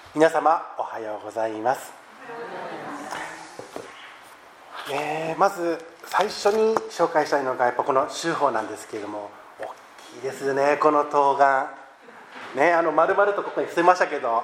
皆様おはようございます。まず最初に紹介したいのがやっぱこの週報なんですけれども、大きいですね、この冬瓜ね。丸々とここに伏せましたけど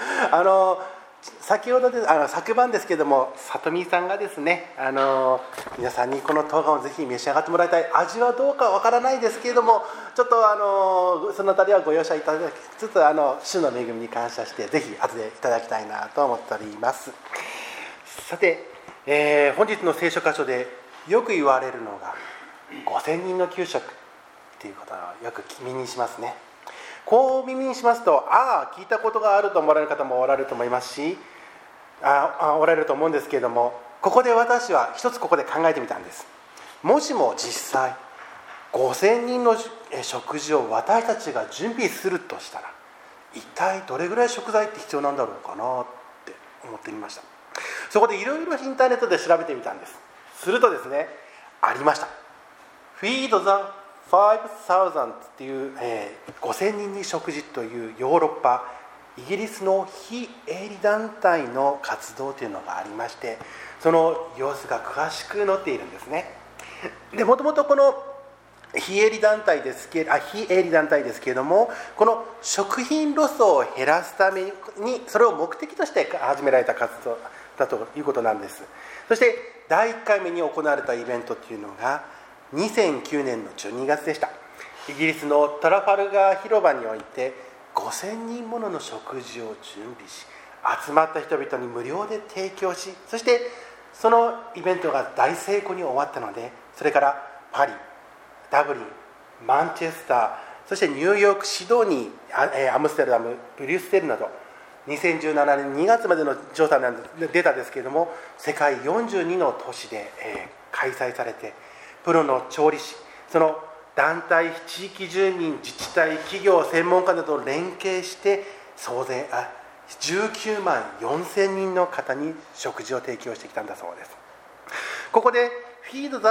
先ほどで昨晩ですけれども、里見さんがですね皆さんにこの冬瓜をぜひ召し上がってもらいたい。味はどうかわからないですけれども、ちょっとそのあたりはご容赦いただきつつ、主の恵みに感謝してぜひ後でいただきたいなと思っております。さて、本日の聖書箇所でよく言われるのが5000人の給食ということをよく耳にしますね。こう耳にしますと、聞いたことがあると思われる方もおられると思いますし、おられると思うんですけれども、ここで私は一つここで考えてみたんです。もしも実際5000人の食事を私たちが準備するとしたら、一体どれぐらい食材って必要なんだろうかなって思ってみました。そこでいろいろインターネットで調べてみたんです。するとですね、ありました。 Feed the 5,000 っていう、5000人に食事というヨーロッパイギリスの非営利団体の活動というのがありまして、その様子が詳しく載っているんですね。で、もともとこの非営利団体ですけれども、この食品ロスを減らすためにそれを目的として始められた活動だということなんです。そして第1回目に行われたイベントというのが2009年の12月でした。イギリスのトラファルガー広場において5000人ものの食事を準備し、集まった人々に無料で提供し、そしてそのイベントが大成功に終わったので、それからパリ、ダブリン、マンチェスター、そしてニューヨーク、シドニー、アムステルダム、ブリュッセルなど2017年2月までの調査のデータですけれども、世界42の都市で開催されて、プロの調理師、その団体、地域住民、自治体、企業、専門家などと連携して総勢19万4000人の方に食事を提供してきたんだそうです。ここで Feed the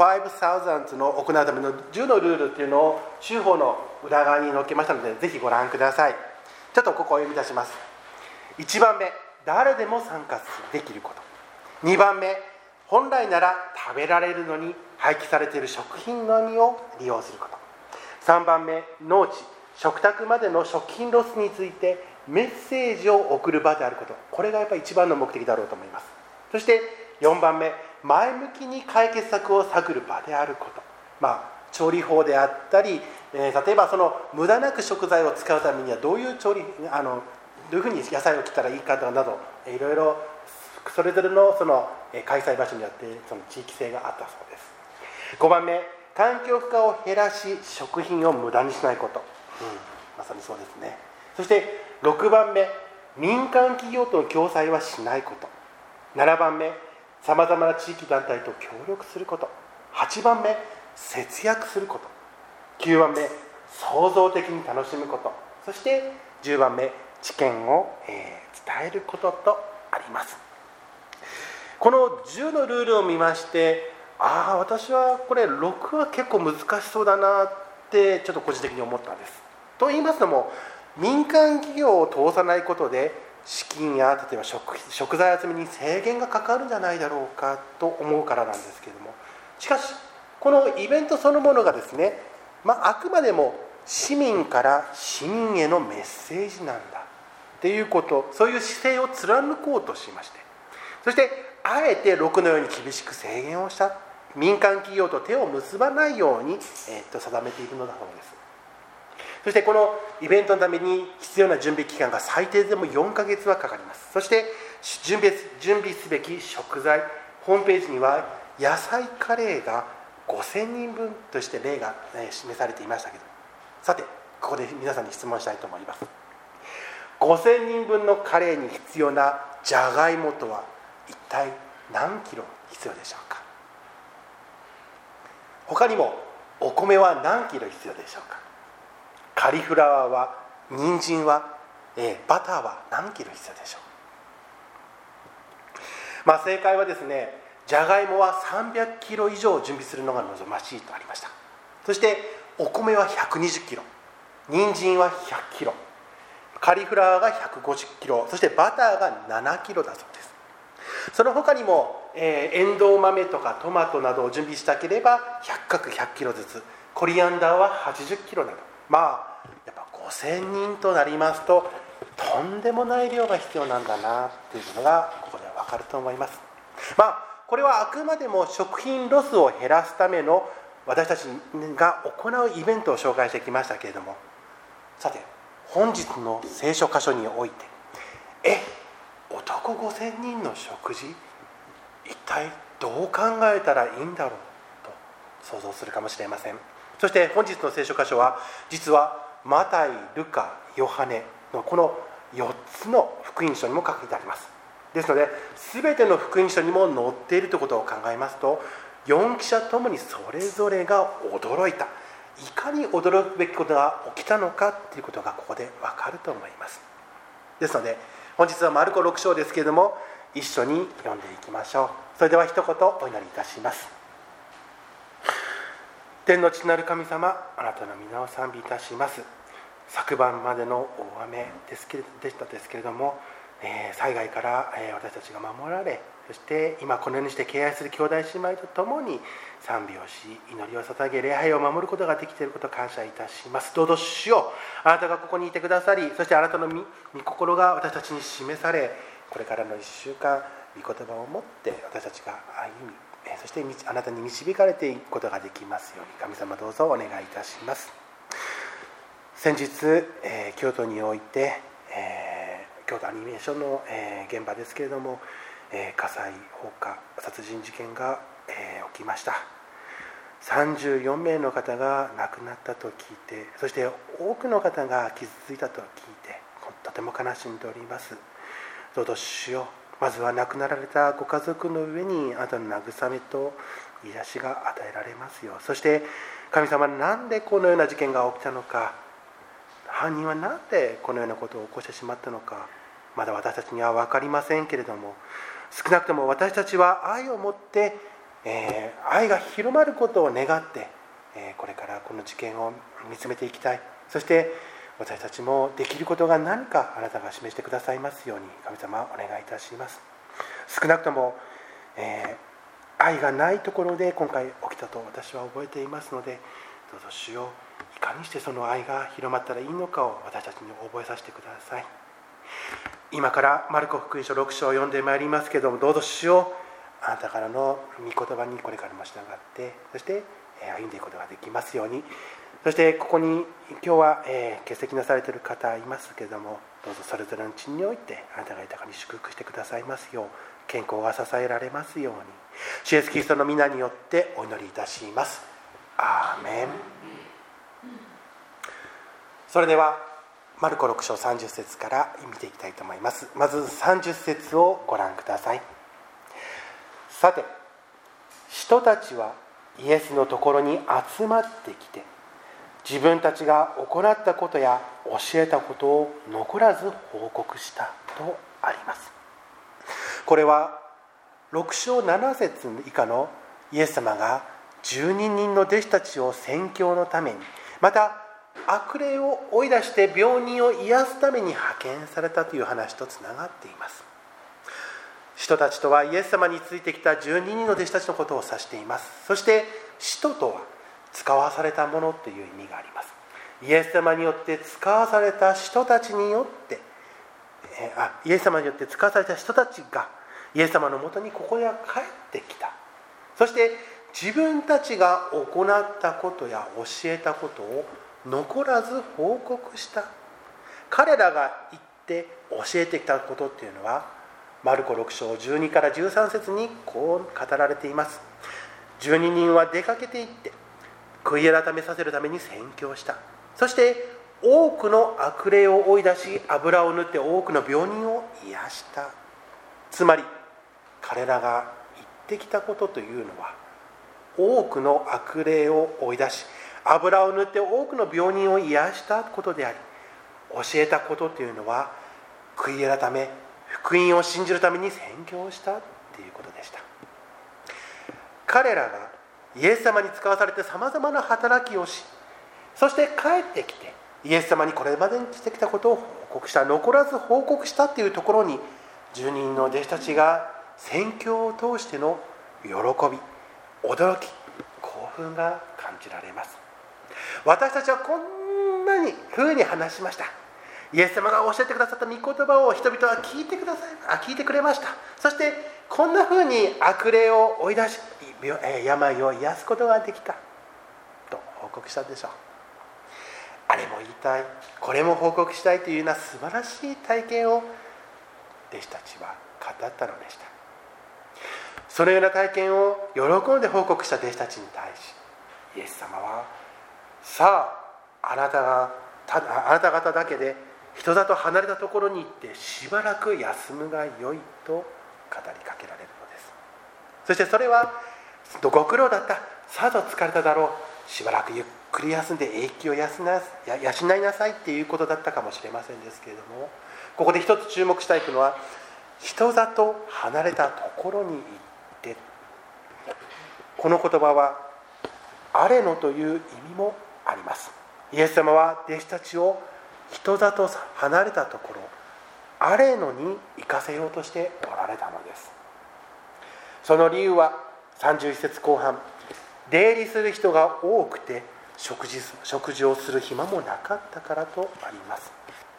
5,000 の行うための10のルールというのを週報の裏側に載っけましたので、ぜひご覧ください。ちょっとここを読み出します。1番目、誰でも参加できること。2番目、本来なら食べられるのに廃棄されている食品のみを利用すること。3番目、農地、食卓までの食品ロスについてメッセージを送る場であること。これがやっぱり一番の目的だろうと思います。そして4番目、前向きに解決策を探る場であること。調理法であったり、例えばその無駄なく食材を使うためにはどういうどういうふうに野菜を切ったらいいかなど、いろいろそれぞれのその開催場所によってその地域性があったそうです。5番目、環境負荷を減らし食品を無駄にしないこと、まさにそうですね。そして6番目、民間企業との共催はしないこと。7番目、さまざまな地域団体と協力すること。8番目、節約すること。9番目、創造的に楽しむこと。そして10番目、知見を伝えることとあります。この10のルールを見まして、私はこれ6は結構難しそうだなってちょっと個人的に思ったんです。と言いますのも、民間企業を通さないことで資金や例えば 食材集めに制限がかかるんじゃないだろうかと思うからなんですけれども、しかしこのイベントそのものがですね、あくまでも市民から市民へのメッセージなんだっていうこと、そういう姿勢を貫こうとしまして、そしてあえて6のように厳しく制限をした。民間企業と手を結ばないように、定めているのだそうです。そしてこのイベントのために必要な準備期間が最低でも4ヶ月はかかります。そして準備すべき食材、ホームページには野菜カレーが5000人分として例が示されていましたけど、さてここで皆さんに質問したいと思います。5000人分のカレーに必要なじゃがいもとは一体何キロ必要でしょうか。他にもお米は何キロ必要でしょうか。カリフラワーは、人参は、バターは何キロ必要でしょう。正解はですね、じゃがいもは300キロ以上準備するのが望ましいとありました。そしてお米は120キロ、人参は100キロ、 カリフラワーが150キロ、そしてバターが7キロだそうです。その他にも、エンドウ豆とかトマトなどを準備したければ100角100キロずつ、コリアンダーは80キロなど、やっぱ5000人となりますととんでもない量が必要なんだなっていうのがここで分かると思います。これはあくまでも食品ロスを減らすための私たちが行うイベントを紹介してきましたけれども、さて本日の聖書箇所において男5000人の食事、一体どう考えたらいいんだろうと想像するかもしれません。そして本日の聖書箇所は実はマタイ、ルカ、ヨハネのこの4つの福音書にも書いてあります。ですので全ての福音書にも載っているということを考えますと、4記者ともにそれぞれが驚いた、いかに驚くべきことが起きたのかということがここで分かると思います。ですので本日はマルコ6章ですけれども、一緒に読んでいきましょう。それでは一言お祈りいたします。天の父なる神様、あなたの皆を賛美いたします。昨晩までの大雨でしたけれども、災害から私たちが守られ、そして今このようにして敬愛する兄弟姉妹と共に賛美をし、祈りを捧げ、礼拝を守ることができていることを感謝いたします。どうぞ主よ、あなたがここにいてくださり、そしてあなたの御心が私たちに示され、これからの1週間御言葉を持って私たちが歩み、そしてあなたに導かれていくことができますように、神様どうぞお願いいたします。先日、京都において、京都アニメーションの、現場ですけれども、火災、放火、殺人事件が、起きました。34名の方が亡くなったと聞いて、そして多くの方が傷ついたと聞いて、とても悲しんでおります。どうぞ主よ、まずは亡くなられたご家族の上にあなたの慰めと癒しが与えられますよ。そして神様、なんでこのような事件が起きたのか、犯人はなんでこのようなことを起こしてしまったのか、まだ私たちには分かりませんけれども、少なくとも私たちは愛を持って、愛が広まることを願って、これからこの事件を見つめていきたい。そして私たちもできることが何かあなたが示してくださいますように、神様お願いいたします。少なくとも、愛がないところで今回起きたと私は覚えていますので、どうぞ主よ、いかにしてその愛が広まったらいいのかを私たちに覚えさせてください。今からマルコ福音書6章を読んでまいりますけれども、どうぞ主よ、あなたからの御言葉にこれからも従って、そして歩んでいくことができますように。そしてここに今日は欠席なされている方いますけれども、どうぞそれぞれの地においてあなたが豊かに祝福してくださいますよう、健康が支えられますように、主イエスキリストの皆によってお祈りいたします。アーメン。それではマルコ6章30節から見ていきたいと思います。まず30節をご覧ください。さて、人たちはイエスのところに集まってきて、自分たちが行ったことや教えたことを残らず報告したとあります。これは6章7節以下のイエス様が12人の弟子たちを宣教のために、また悪霊を追い出して病人を癒すために派遣されたという話とつながっています。使徒たちとはイエス様についてきた12人の弟子たちのことを指しています。そして使徒とは使わされたものという意味があります。イエス様によって使わされた人たちによってイエス様によって使わされた人たちがイエス様のもとにここへ帰ってきた。そして自分たちが行ったことや教えたことを残らず報告した。彼らが言って教えてきたことっていうのはマルコ6章12から13節にこう語られています。12人は出かけていって悔い改めさせるために宣教した。そして多くの悪霊を追い出し、油を塗って多くの病人を癒した。つまり彼らが言ってきたことというのは、多くの悪霊を追い出し、油を塗って多くの病人を癒したことであり、教えたことというのは悔い改め、福音を信じるために宣教したということでした。彼らがイエス様に使わされてさまざまな働きをし、そして帰ってきてイエス様にこれまでにしてきたことを報告した、残らず報告したというところに、10人の弟子たちが宣教を通しての喜び、驚き、興奮が感じられます。私たちはこんなに風に話しました。イエス様が教えてくださった御言葉を人々は聞いてくれました。そしてこんな風に悪霊を追い出し、病を癒すことができたと報告したでしょう。あれも言いたい、これも報告したいというような素晴らしい体験を弟子たちは語ったのでした。そのような体験を喜んで報告した弟子たちに対し、イエス様は、さあ、あなた方だけで人里離れたところに行ってしばらく休むがよいと語りかけられるのです。そしてそれは、ご苦労だった、さぞ疲れただろう、しばらくゆっくり休んで英気を養いなさいっていうことだったかもしれませんですけれども、ここで一つ注目したいのは、人里離れたところに行って、この言葉はアレノという意味もあります。イエス様は弟子たちを人里離れたところ、アレノに行かせようとしておられたのです。その理由は31節後半、出入りする人が多くて食事をする暇もなかったからとあります。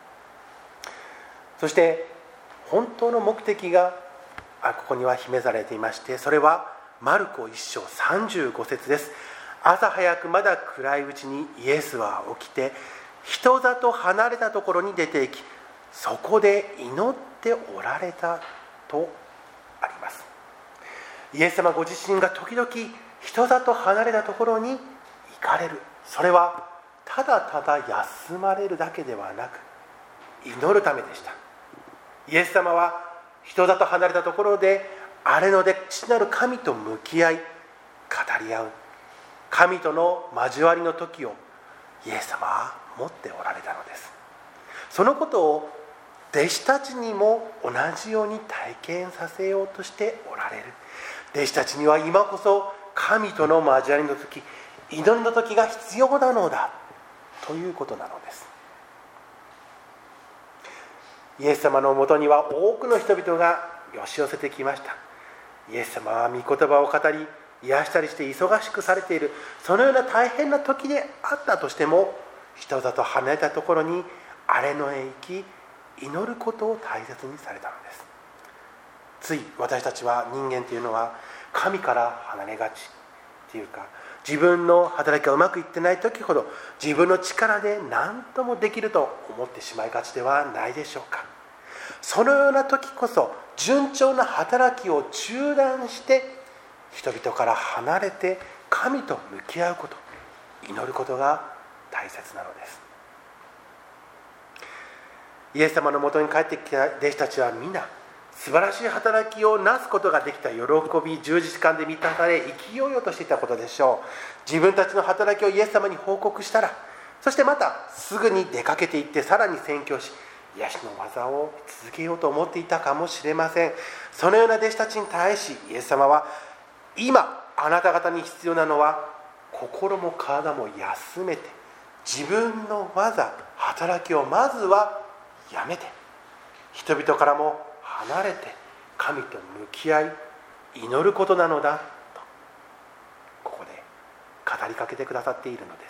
そして本当の目的がここには秘められていまして、それはマルコ1章35節です。朝早くまだ暗いうちにイエスは起きて人里離れたところに出て行き、そこで祈っておられたとあります。イエス様ご自身が時々人里離れたところに行かれる。それはただただ休まれるだけではなく、祈るためでした。イエス様は人里離れたところであれので父なる神と向き合い語り合う、神との交わりの時をイエス様は持っておられたのです。そのことを弟子たちにも同じように体験させようとしておられる。弟子たちには今こそ神との交わりの時、祈りの時が必要なのだということなのです。イエス様のもとには多くの人々が押し寄せてきました。イエス様は御言葉を語り癒したりして忙しくされている、そのような大変な時であったとしても、人里離れたところにあれのへ行き祈ることを大切にされたのです。つい私たちは、人間というのは神から離れがちというか、自分の働きがうまくいってない時ほど自分の力で何ともできると思ってしまいがちではないでしょうか。そのような時こそ順調な働きを中断して人々から離れて神と向き合うこと、祈ることが大切なのです。イエス様のもとに帰ってきた弟子たちは皆素晴らしい働きをなすことができた喜び、充実感で満たされ生きようよとしていたことでしょう。自分たちの働きをイエス様に報告したら、そしてまたすぐに出かけていってさらに宣教し、癒しの技を続けようと思っていたかもしれません。そのような弟子たちに対しイエス様は、今あなた方に必要なのは心も体も休めて、自分の技、働きをまずはやめて、人々からも離れて神と向き合い祈ることなのだと、ここで語りかけてくださっているのです。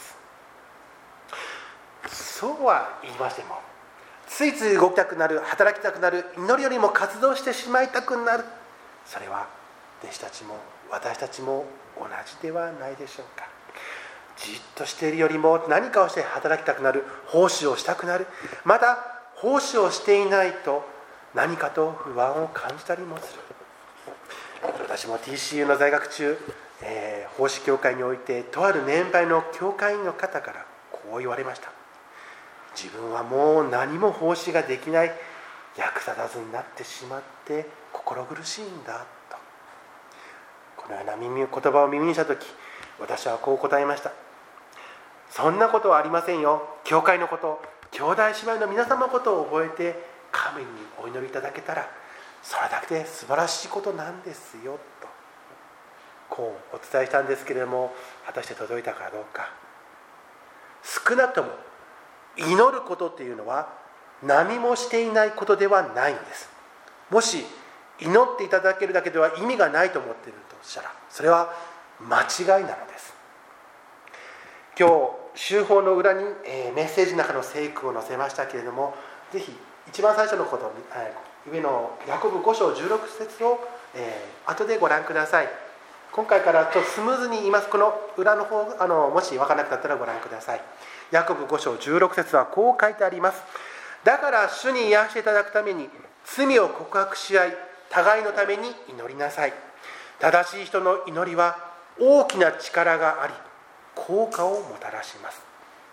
そうは言いましても、ついつい動きたくなる、働きたくなる、祈りよりも活動してしまいたくなる、それは弟子たちも私たちも同じではないでしょうか。じっとしているよりも何かをして働きたくなる、奉仕をしたくなる、また奉仕をしていないと何かと不安を感じたりもする。私も TCU の在学中、奉仕協会においてとある年配の教会員の方からこう言われました。自分はもう何も奉仕ができない、役立たずになってしまって心苦しいんだと。このような言葉を耳にしたとき、私はこう答えました。そんなことはありませんよ。教会のこと、兄弟姉妹の皆様のことを覚えて神にお祈りいただけたら、それだけで素晴らしいことなんですよと、こうお伝えしたんですけれども、果たして届いたかどうか。少なくとも祈ることっていうのは何もしていないことではないのです。もし祈っていただけるだけでは意味がないと思っているとしたら、それは間違いなのです。今日週報の裏にメッセージの中の聖句を載せましたけれども、ぜひ一番最初のこと、上のヤコブ5章16節を後でご覧ください。今回からちょっとスムーズに言います。この裏の方、もし分からなくなったらご覧ください。ヤコブ5章16節はこう書いてあります。だから主に癒していただくために罪を告白し合い、互いのために祈りなさい。正しい人の祈りは大きな力があり、効果をもたらします。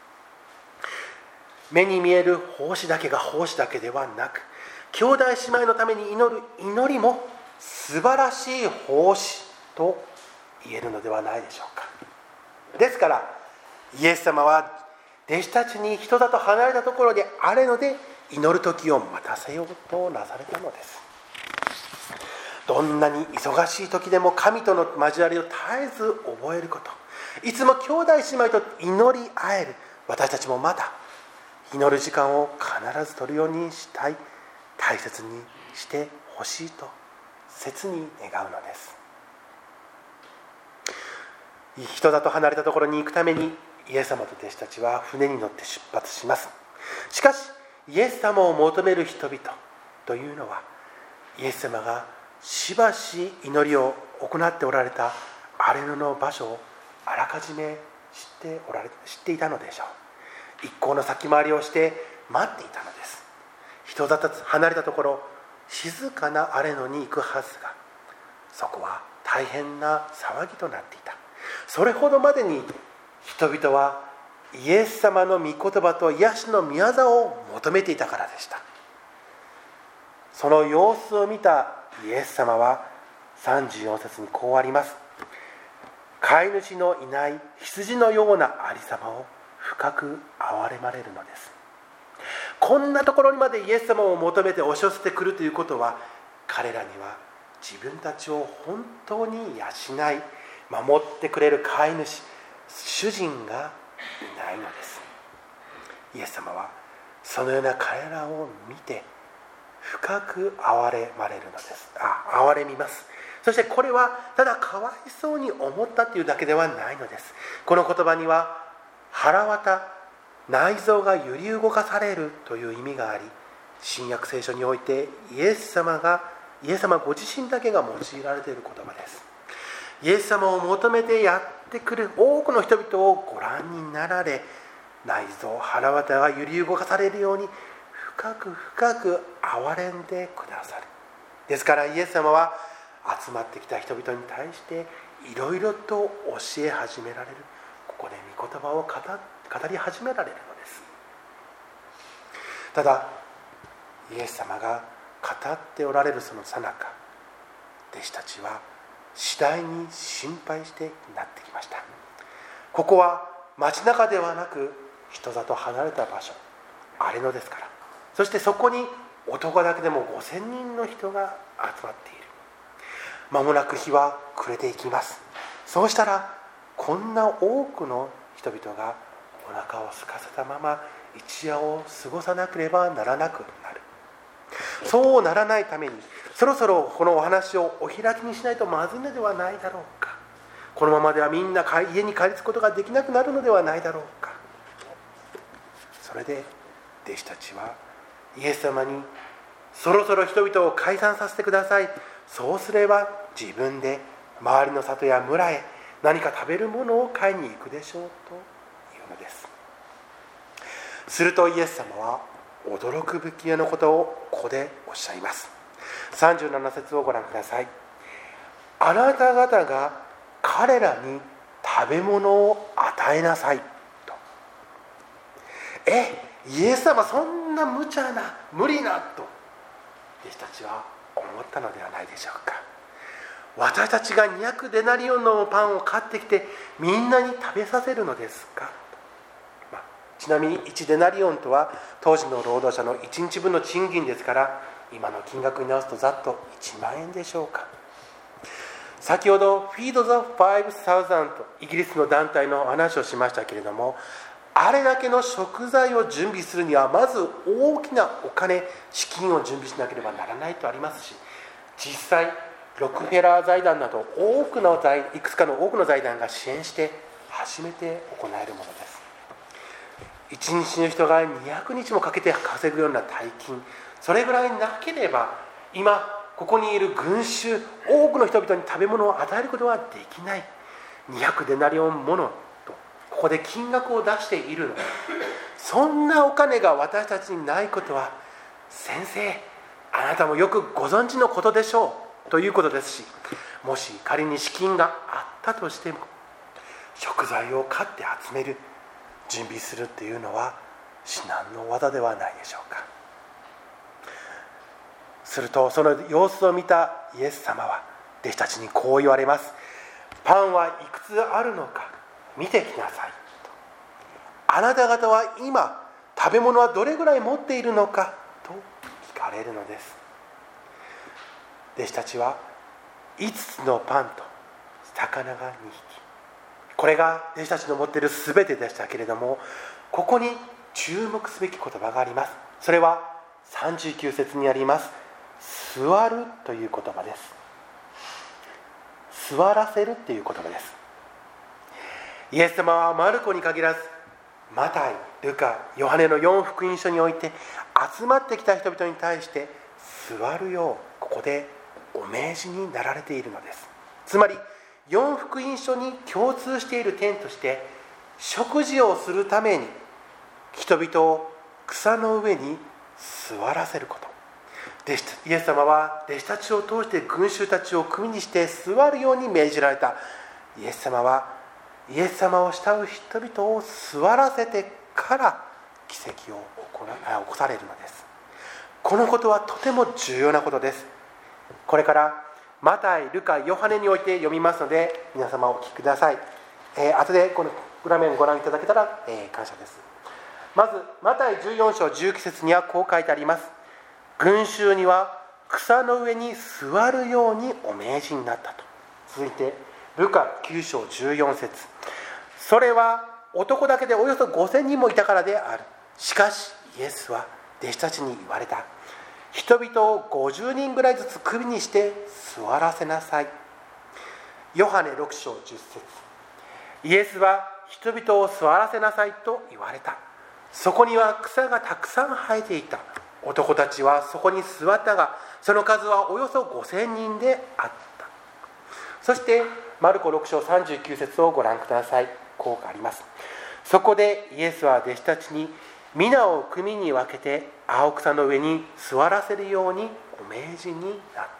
目に見える奉仕だけが奉仕だけではなく、兄弟姉妹のために祈る祈りも素晴らしい奉仕と言えるのではないでしょうか。ですからイエス様は弟子たちに人里離れたところにあれので祈る時を待たせようとなされたのです。どんなに忙しい時でも神との交わりを絶えず覚えること、いつも兄弟姉妹と祈り合える私たちもまた祈る時間を必ず取るようにしたい、大切にしてほしいと切に願うのです。人里離れたところに行くためにイエス様と弟子たちは船に乗って出発します。しかしイエス様を求める人々というのは、イエス様がしばし祈りを行っておられたアレノの場所をあらかじめ知っていたのでしょう。一行の先回りをして待っていたのです。人里離れたところ、静かなアレノに行くはずが、そこは大変な騒ぎとなっていた。それほどまでに人々はイエス様の御言葉と癒しの御業を求めていたからでした。その様子を見たイエス様は34節にこうあります。飼い主のいない羊のようなありさまを深く憐れまれるのです。こんなところにまでイエス様を求めて押し寄せてくるということは、彼らには自分たちを本当に養い守ってくれる飼い主、主人がいないのです。イエス様はそのような彼らを見て深く憐れみます。そしてこれはただかわいそうに思ったというだけではないのです。この言葉には腹渡、内臓が揺り動かされるという意味があり、新約聖書においてイエス様ご自身だけが用いられている言葉です。イエス様を求めてやってくる多くの人々をご覧になられ、内臓、腹渡が揺り動かされるように深く深く憐れんでくださる。ですからイエス様は集まってきた人々に対していろいろと教え始められる。ここで御言葉を語り始められるのです。ただイエス様が語っておられるその最中、弟子たちは次第に心配してなってきました。ここは街中ではなく人里離れた場所、アレノですから。そしてそこに男だけでも5000人の人が集まっている。間もなく日は暮れていきます。そうしたらこんな多くの人々がお腹を空かせたまま一夜を過ごさなければならなくなる。そうならないためにそろそろこのお話をお開きにしないとまずいのではないだろうか。このままではみんな家に帰り着くことができなくなるのではないだろうか。それで弟子たちはイエス様にそろそろ人々を解散させてください。そうすれば自分で周りの里や村へ何か食べるものを買いに行くでしょうというのです。するとイエス様は驚くべきのことをここでおっしゃいます。37節をご覧ください。あなた方が彼らに食べ物を与えなさいと。イエス様そんな無茶な無理なと弟子たちは思ったのではないでしょうか。私たちが200デナリオンのパンを買ってきてみんなに食べさせるのですか。ちなみに1デナリオンとは当時の労働者の1日分の賃金ですから、今の金額に直すとざっと1万円でしょうか。先ほど Feed the 5,000 とイギリスの団体の話をしましたけれども、 あれだけの食材を準備するにはまず大きなお金、資金を準備しなければならないとありますし、実際ロックフェラー財団などいくつかの多くの財団が支援して初めて行えるものです。一日の人が200日もかけて稼ぐような大金、それぐらいなければ今ここにいる群衆、多くの人々に食べ物を与えることはできない。200デナリオンものとここで金額を出しているの。そんなお金が私たちにないことは、先生あなたもよくご存知のことでしょうということですし、もし仮に資金があったとしても、食材を買って集める、準備するっていうのは至難の業ではないでしょうか。するとその様子を見たイエス様は弟子たちにこう言われます。パンはいくつあるのか見てきなさいと。あなた方は今食べ物はどれぐらい持っているのかと聞かれるのです。弟子たちは5つのパンと魚が2匹、これが弟子たちの持っている全てでしたけれども、ここに注目すべき言葉があります。それは39節にあります座るという言葉です。座らせるという言葉です。イエス様はマルコに限らず、マタイ、ルカ、ヨハネの4福音書において集まってきた人々に対して座るようここでお命じになられているのです。つまり4福音書に共通している点として、食事をするために人々を草の上に座らせること。イエス様は弟子たちを通して群衆たちを組にして座るように命じられた。イエス様はイエス様を慕う人々を座らせてから奇跡を起こされるのです。このことはとても重要なことです。これからマタイ、ルカ、ヨハネにおいて読みますので、皆様お聞きください。後でこの裏面をご覧いただけたら、感謝です。まずマタイ14章19節にはこう書いてあります。群衆には草の上に座るようにお命じになったと。続いてルカ9章14節、それは男だけでおよそ5000人もいたからである。しかしイエスは弟子たちに言われた。人々を50人ぐらいずつ首にして座らせなさい。ヨハネ6章10節、イエスは人々を座らせなさいと言われた。そこには草がたくさん生えていた。男たちはそこに座ったが、その数はおよそ5000人であった。そしてマルコ6章39節をご覧ください。こうあります。そこでイエスは弟子たちに皆を組に分けて青草の上に座らせるようにお命じになった。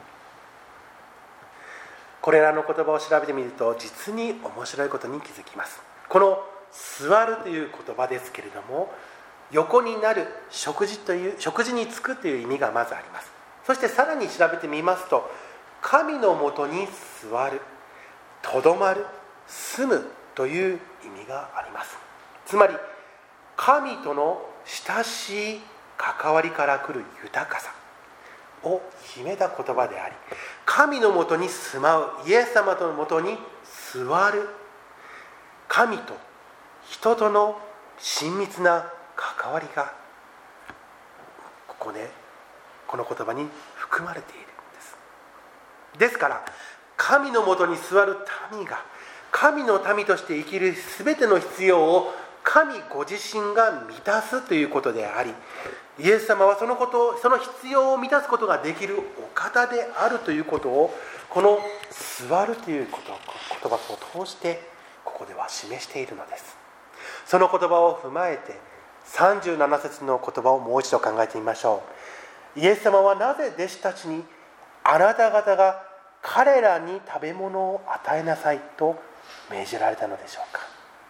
これらの言葉を調べてみると実に面白いことに気づきます。この座るという言葉ですけれども、横になる、食事に就くという意味がまずあります。そしてさらに調べてみますと、神のもとに座る、とどまる、住むという意味があります。つまり神との親しい関わりから来る豊かさを秘めた言葉であり、神のもとに住まう、イエス様とのもとに座る、神と人との親密な関わりがここでこの言葉に含まれているんです。ですから神のもとに座る民が神の民として生きるすべての必要を神ご自身が満たすということであり、イエス様はその必要を満たすことができるお方であるということを、この座るという言葉を通してここでは示しているのです。その言葉を踏まえて37節の言葉をもう一度考えてみましょう。イエス様はなぜ弟子たちにあなた方が彼らに食べ物を与えなさいと命じられたのでしょうか。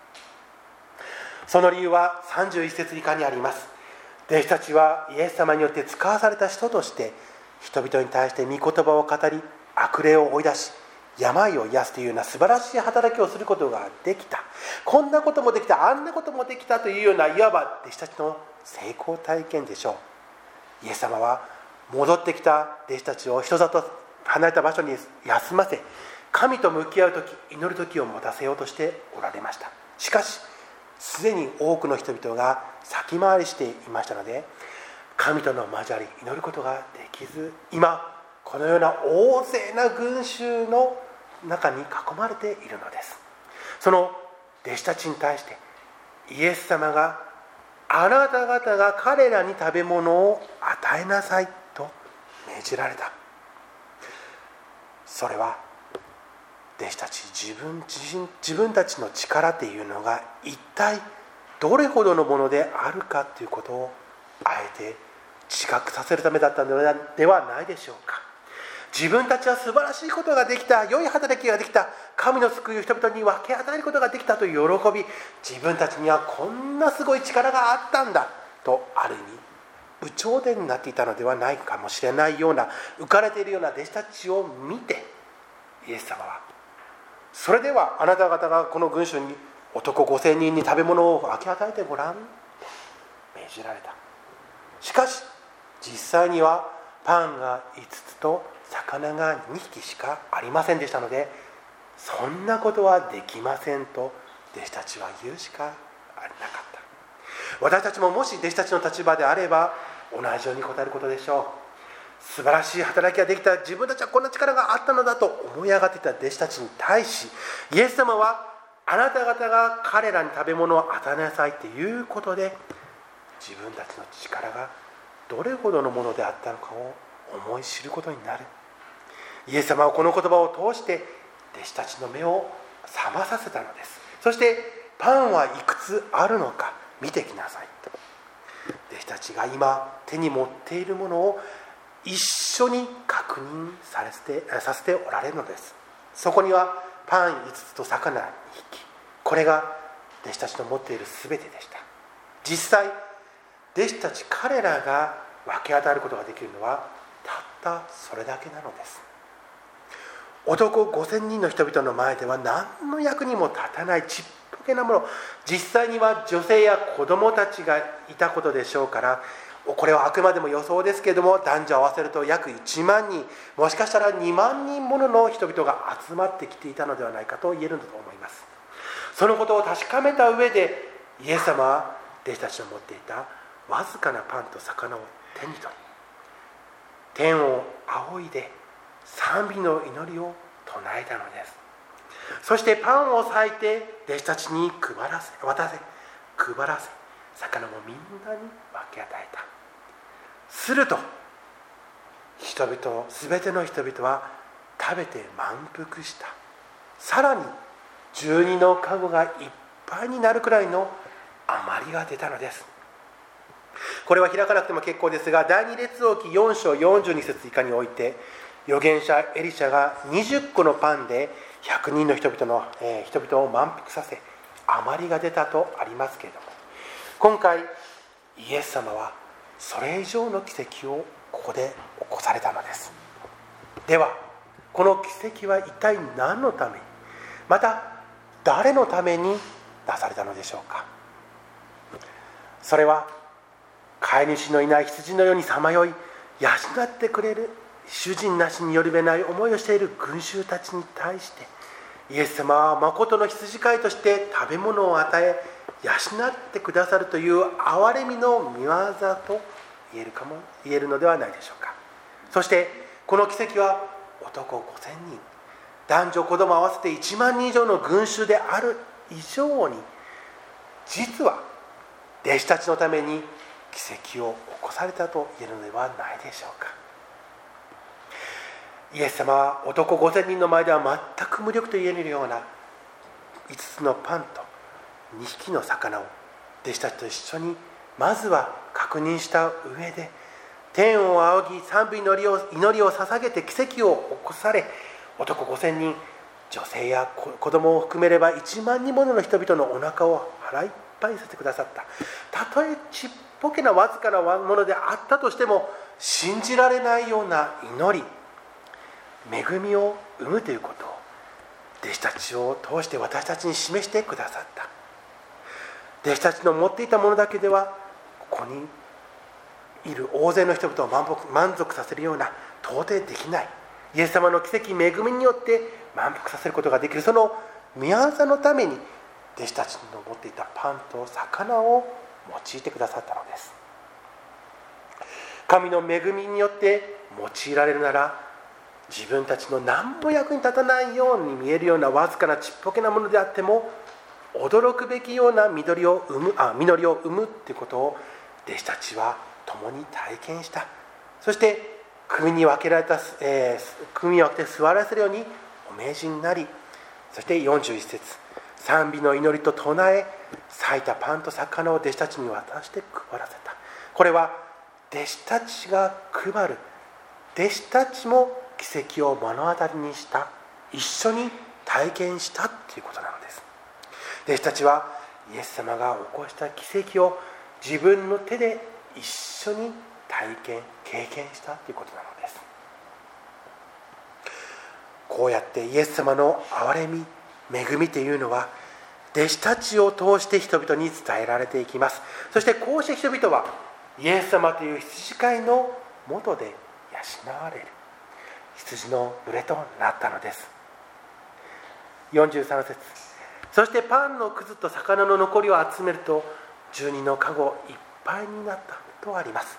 その理由は31節以下にあります。弟子たちはイエス様によって使わされた人として人々に対して御言葉を語り、悪霊を追い出し、病を癒すというような素晴らしい働きをすることができた。こんなこともできた、あんなこともできたというような、いわば弟子たちの成功体験でしょう。イエス様は戻ってきた弟子たちを人里離れた場所に休ませ、神と向き合う時、祈る時を持たせようとしておられました。しかしすでに多くの人々が先回りしていましたので、神との交わり祈ることができず、今このような大勢な群衆の中に囲まれているのです。その弟子たちに対してイエス様が、あなた方が彼らに食べ物を与えなさいと命じられた。それは弟子たち自分たちの力というのが一体どれほどのものであるかということをあえて自覚させるためだったのではないでしょうか。自分たちは素晴らしいことができた、良い働きができた、神の救いを人々に分け与えることができたと喜び、自分たちにはこんなすごい力があったんだと、ある意味有頂天になっていたのではないかもしれないような、浮かれているような弟子たちを見て、イエス様は、それではあなた方がこの群衆に男5000人に食べ物を分け与えてごらんと命じられた。しかし実際にはパンが5つと魚が2匹しかありませんでしたので、そんなことはできませんと弟子たちは言うしかなかった。私たちももし弟子たちの立場であれば同じように答えることでしょう。素晴らしい働きができた、自分たちはこんな力があったのだと思い上がっていた弟子たちに対し、イエス様はあなた方が彼らに食べ物を与えなさいということで、自分たちの力がどれほどのものであったのかを思い知ることになる。イエス様はこの言葉を通して弟子たちの目を覚まさせたのです。そしてパンはいくつあるのか見てきなさいと、弟子たちが今手に持っているものを一緒に確認させておられるのです。そこにはパン5つと魚2匹、これが弟子たちの持っているすべてでした。実際弟子たち彼らが分け与えることができるのはたったそれだけなのです。男5000人の人々の前では何の役にも立たないちっぽけなもの、実際には女性や子供たちがいたことでしょうから、これはあくまでも予想ですけれども、男女合わせると約1万人、もしかしたら2万人ものの人々が集まってきていたのではないかと言えるのだと思います。そのことを確かめた上で、イエス様は弟子たちの持っていたわずかなパンと魚を手に取り、天を仰いで賛美の祈りを唱えたのです。そしてパンを裂いて弟子たちに渡せ、魚もみんなに分け与えた。すると人々、全ての人々は食べて満腹した。さらに12の籠がいっぱいになるくらいの余りが出たのです。これは開かなくても結構ですが、第二列王記4章42節以下において、預言者エリシャが20個のパンで100人の人々を満腹させ、余りが出たとありますけれども、今回イエス様はそれ以上の奇跡をここで起こされたのです。ではこの奇跡は一体何のために、また誰のためになされたのでしょうか。それは飼い主のいない羊のようにさまよい養ってくれる主人なしによるべない思いをしている群衆たちに対して、イエス様は誠の羊飼いとして食べ物を与え養ってくださるという憐れみの御業と言えるのではないでしょうか。そしてこの奇跡は男5000人、男女子供合わせて1万人以上の群衆である以上に、実は弟子たちのために奇跡を起こされたと言えるのではないでしょうか。イエス様は男5000人の前では全く無力と言えるような5つのパンと2匹の魚を弟子たちと一緒にまずは確認した上で、天を仰ぎ賛美の祈りを捧げて奇跡を起こされ、男5000人、女性や子供を含めれば1万人もの人々のお腹を腹いっぱいにさせてくださった。たとえちっぽけなわずかなものであったとしても、信じられないような祈り、恵みを生むということを弟子たちを通して私たちに示してくださった。弟子たちの持っていたものだけではここにいる大勢の人々を満足させるような到底できない、イエス様の奇跡恵みによって満腹させることができる、その御業のために弟子たちの持っていたパンと魚を用いてくださったのです。神の恵みによって用いられるなら、自分たちの何も役に立たないように見えるようなわずかなちっぽけなものであっても、驚くべきような実りを生むということを弟子たちは共に体験した。そして組に分けて座らせるようにお命じになり、そして41節、賛美の祈りと唱え、裂いたパンと魚を弟子たちに渡して配らせた。これは弟子たちが配る、弟子たちも奇跡を目の当たりにした、一緒に体験したということなのです。弟子たちはイエス様が起こした奇跡を自分の手で一緒に体験経験したということなのです。こうやってイエス様の憐れみ恵みというのは、弟子たちを通して人々に伝えられていきます。そしてこうして人々はイエス様という羊飼いの下で養われる羊の群れとなったのです。43節、そしてパンのくずと魚の残りを集めると12のかごいっぱいになったとあります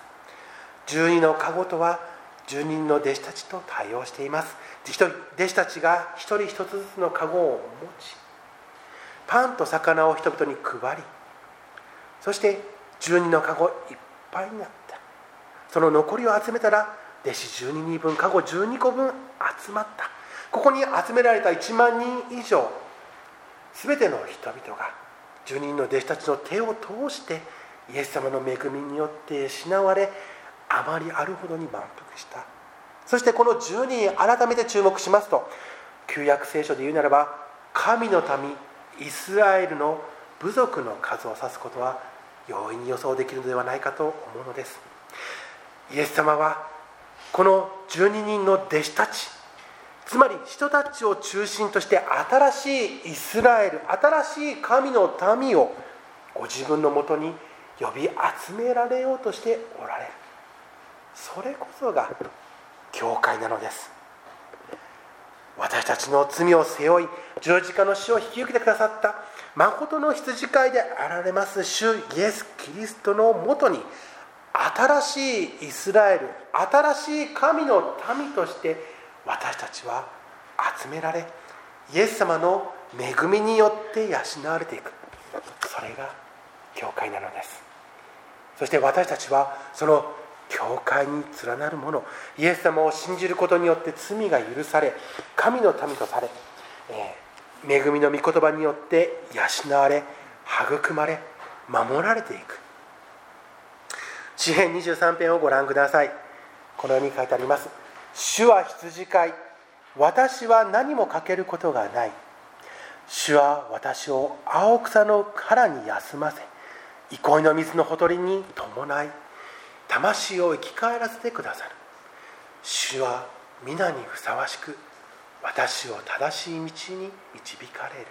。12のかごとは10人の弟子たちと対応しています。弟子たちが一人一つずつのかごを持ち、パンと魚を人々に配り、そして12のかごいっぱいになった。その残りを集めたら弟子12人分、かご12個分集まった。ここに集められた1万人以上、すべての人々が12人の弟子たちの手を通してイエス様の恵みによって養われ、あまりあるほどに満腹した。そしてこの10人改めて注目しますと、旧約聖書で言うならば、神の民イスラエルの部族の数を指すことは容易に予想できるのではないかと思うのです。イエス様はこの12人の弟子たち、つまり人たちを中心として新しいイスラエル、新しい神の民をご自分のもとに呼び集められようとしておられる。それこそが教会なのです。私たちの罪を背負い十字架の死を引き受けてくださった誠の羊飼いであられます主イエス・キリストのもとに、新しいイスラエル、新しい神の民として私たちは集められ、イエス様の恵みによって養われていく。それが教会なのです。そして私たちはその教会に連なるもの、イエス様を信じることによって罪が許され、神の民とされ、恵みの御言葉によって養われ、育まれ、守られていく。詩編23編をご覧ください。このように書いてあります。主は羊飼い、私は何も欠けることがない。主は私を青草の原に休ませ、憩いの水のほとりに伴い、魂を生き返らせてくださる。主は皆にふさわしく、私を正しい道に導かれる。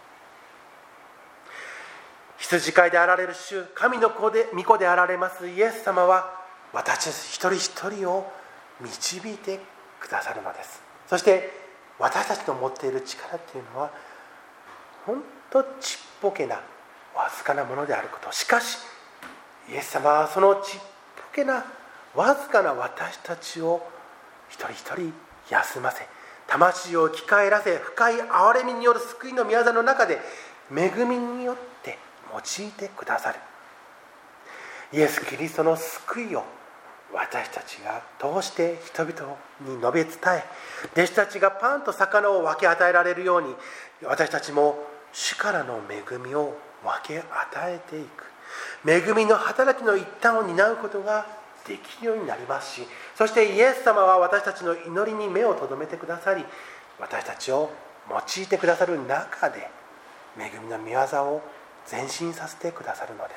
羊飼いであられる主、神の御子であられますイエス様は、私一人一人を導いてくださるのです。そして私たちの持っている力というのは、本当ちっぽけなわずかなものであること。しかしイエス様はそのちっぽけなわずかな私たちを一人一人休ませ、魂を生き返らせ、深い憐れみによる救いの御業の中で恵みによって用いてくださる。イエス・キリストの救いを私たちが通して人々に述べ伝え、弟子たちがパンと魚を分け与えられるように、私たちも主からの恵みを分け与えていく、恵みの働きの一端を担うことができるようになりますし、そしてイエス様は私たちの祈りに目を留めてくださり、私たちを用いてくださる中で恵みの御業を前進させてくださるのです。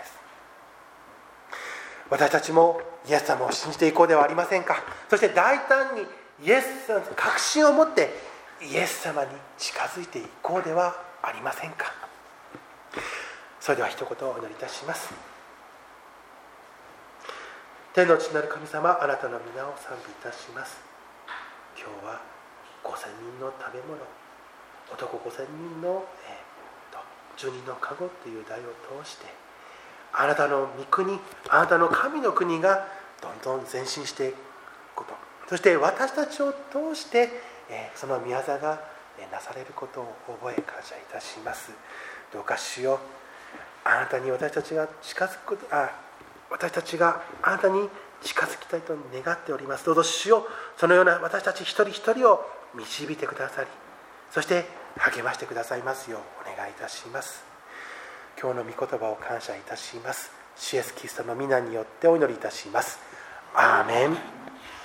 私たちもイエス様を信じていこうではありませんか。そして大胆にイエス様、確信を持ってイエス様に近づいていこうではありませんか。それでは一言お祈りいたします。天の父なる神様、あなたの皆を賛美いたします。今日は5000人の食べ物、男5000人の十人の籠という題を通して、あなたの御国、あなたの神の国がどんどん前進していくこと、そして私たちを通してその御業がなされることを覚え感謝いたします。どうか主よ、あなたに私たちが私たちがあなたに近づきたいと願っております。どうぞ主よ、そのような私たち一人一人を導いてくださり、そして励ましてくださいますようお願いいたします。今日の御言葉を感謝いたします。主イエスキリストの皆によってお祈りいたします。アーメン。